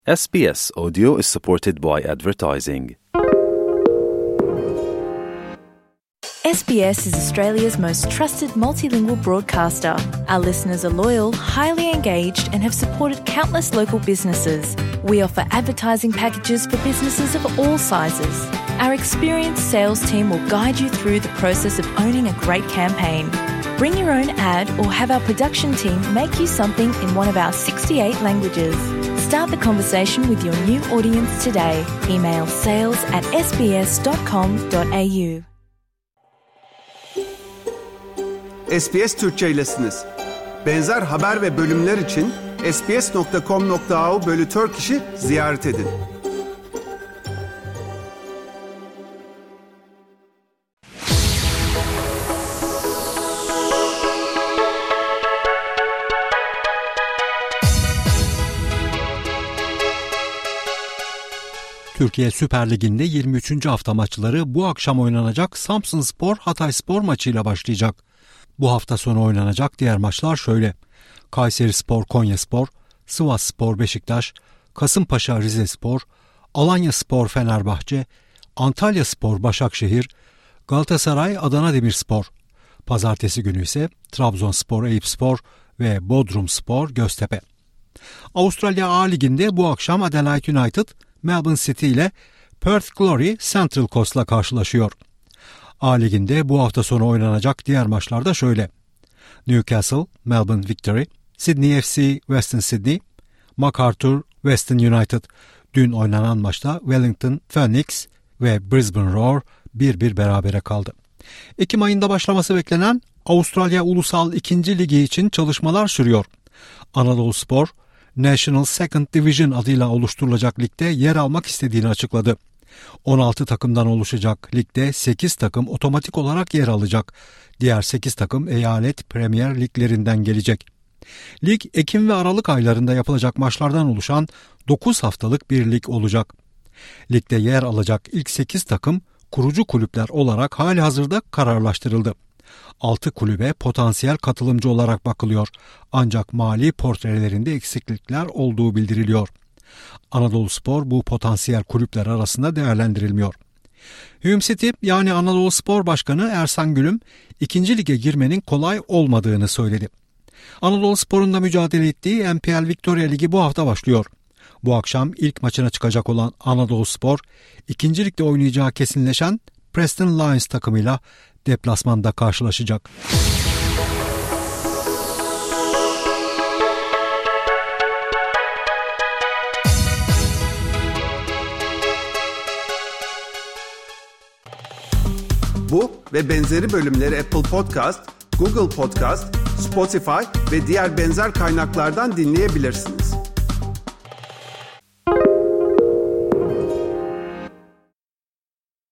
SBS Audio is supported by advertising. SBS is Australia's most trusted multilingual broadcaster. Our listeners are loyal, highly engaged, and have supported countless local businesses. We offer advertising packages for businesses of all sizes. Our experienced sales team will guide you through the process of owning a great campaign. Bring your own ad or have our production team make you something in one of our 68 languages. Start the conversation with your new audience today. Email sales@sbs.com.au. SBS Türkçe'ylesiniz. Benzer haber ve bölümler için sbs.com.au/Turkish'i ziyaret edin. Türkiye Süper Ligi'nde 23. hafta maçları bu akşam oynanacak Samsunspor Hatayspor maçıyla başlayacak. Bu hafta sonu oynanacak diğer maçlar şöyle: Kayserispor Konyaspor, Sivasspor Beşiktaş, Kasımpaşa Rizespor, Alanyaspor Fenerbahçe, Antalyaspor Başakşehir, Galatasaray Adana Demirspor. Pazartesi günü ise Trabzonspor Eyüpspor ve Bodrumspor Göztepe. Avustralya A Ligi'nde bu akşam Adelaide United Melbourne City ile Perth Glory Central Coast'la karşılaşıyor. A Ligi'nde bu hafta sonu oynanacak diğer maçlarda şöyle: Newcastle Melbourne Victory, Sydney FC Western Sydney, MacArthur Western United. Dün oynanan maçta Wellington Phoenix ve Brisbane Roar 1-1 berabere kaldı. Ekim ayında başlaması beklenen Avustralya Ulusal 2. Ligi için çalışmalar sürüyor. Anadoluspor, National Second Division adıyla oluşturulacak ligde yer almak istediğini açıkladı. 16 takımdan oluşacak ligde 8 takım otomatik olarak yer alacak. Diğer 8 takım eyalet Premier Liglerinden gelecek. Lig Ekim ve Aralık aylarında yapılacak maçlardan oluşan 9 haftalık bir lig olacak. Ligde yer alacak ilk 8 takım kurucu kulüpler olarak halihazırda kararlaştırıldı. 6 kulübe potansiyel katılımcı olarak bakılıyor. Ancak mali portrelerinde eksiklikler olduğu bildiriliyor. Anadoluspor bu potansiyel kulüpler arasında değerlendirilmiyor. Hume City yani Anadoluspor Başkanı Ersan Gülüm 2. lige girmenin kolay olmadığını söyledi. Anadoluspor'un da mücadele ettiği NPL Victoria Ligi bu hafta başlıyor. Bu akşam ilk maçına çıkacak olan Anadoluspor 2. ligde oynayacağı kesinleşen Preston Lions takımıyla deplasmanda karşılaşacak. Bu ve benzeri bölümleri Apple Podcast, Google Podcast, Spotify ve diğer benzer kaynaklardan dinleyebilirsiniz.